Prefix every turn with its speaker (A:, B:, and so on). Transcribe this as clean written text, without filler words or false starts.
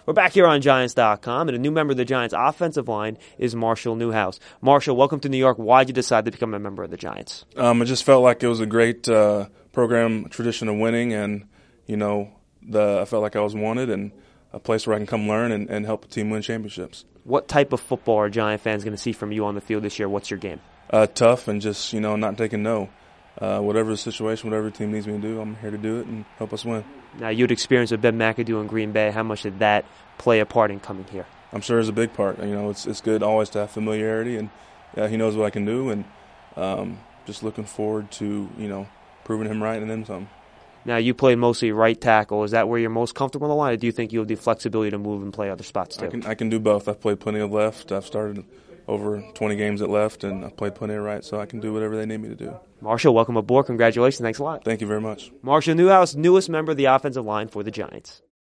A: We're back here on Giants.com, and a new member of the Giants' offensive line is Marshall Newhouse. Marshall, welcome to New York. Why did you decide to become a member of the Giants?
B: I just felt like it was a great program, tradition of winning, and I felt like I was wanted and a place where I can come learn and help the team win championships.
A: What type of football are Giant fans going to see from you on the field this year? What's your game?
B: Tough and just not taking no. Whatever the situation, whatever the team needs me to do, I'm here to do it and help us win.
A: Now, you had experience with Ben McAdoo in Green Bay. How much did that play a part in coming here?
B: I'm sure it's a big part. It's good always to have familiarity, and he knows what I can do, and just looking forward to proving him right and then some.
A: Now, you play mostly right tackle. Is that where you're most comfortable on the line, or do you think you have the flexibility to move and play other spots too?
B: I can do both. I've played plenty of left. I've started over 20 games at left, and I've played plenty of right, so I can do whatever they need me to do.
A: Marshall, welcome aboard. Congratulations. Thanks a lot.
B: Thank you very much.
A: Marshall Newhouse, newest member of the offensive line for the Giants.